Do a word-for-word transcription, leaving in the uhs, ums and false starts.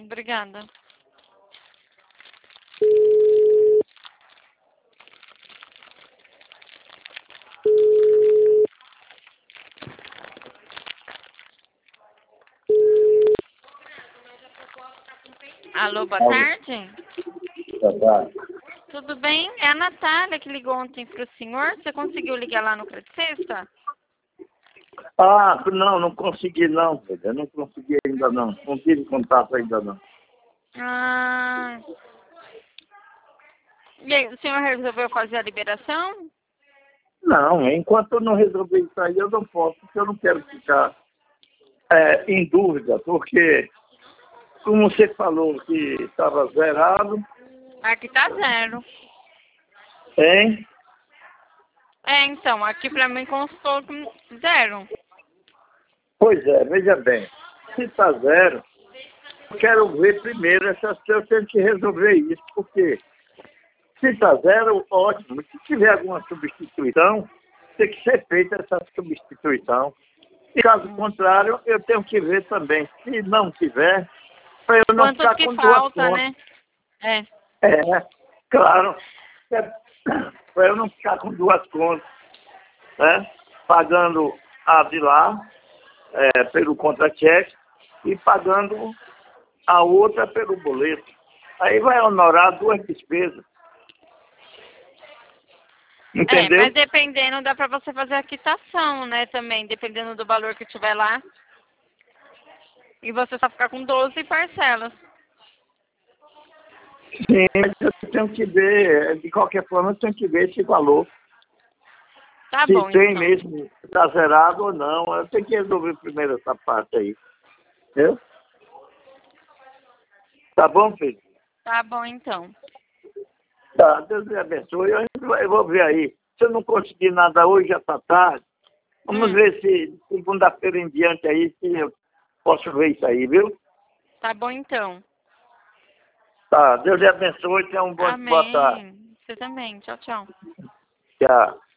Obrigada. Alô, boa tarde. Boa tarde. Tudo bem? É a Natália que ligou ontem para o senhor. Você conseguiu ligar lá no Credicesta? Ah, não, não consegui não, filha. Eu não consegui ainda não. Não tive contato ainda não. Ah... E aí, o senhor resolveu fazer a liberação? Não, enquanto eu não resolver isso aí, eu não posso, porque eu não quero ficar é, em dúvida, porque, como você falou que estava zerado... Aqui tá zero. Hein? É, então, aqui pra mim constou com zero. Pois é, veja bem. Se está zero, eu quero ver primeiro essas coisas, eu tenho que resolver isso, porque se está zero, ótimo. Se tiver alguma substituição, tem que ser feita essa substituição. E caso contrário, eu tenho que ver também. Se não tiver, para eu não Quantos ficar que com duas falta, contas. né? É. É, claro. É, para eu não ficar com duas contas, né? Pagando a de lá, é, pelo contra-cheque, e pagando a outra pelo boleto. Aí vai honorar duas despesas. É, Entendeu? mas dependendo, dá pra você fazer a quitação, né, também, dependendo do valor que tiver lá. E você só ficar com doze parcelas. Sim, mas eu tenho que ver, de qualquer forma, eu tenho que ver esse valor. Tá Se bom, tem então. mesmo, está zerado ou não. Eu tenho que resolver primeiro essa parte aí. Entendeu? Tá bom, filho? Tá bom, então. Tá, Deus me abençoe. Eu, eu vou ver aí. Se eu não conseguir nada hoje, já está tarde. Vamos Hum, ver se segunda-feira em diante aí, se eu posso ver isso aí, viu? tá bom, então. Tá, Deus lhe abençoe. Tenha uma boa, boa tarde. Amém. Você também. Tchau, tchau. Tchau.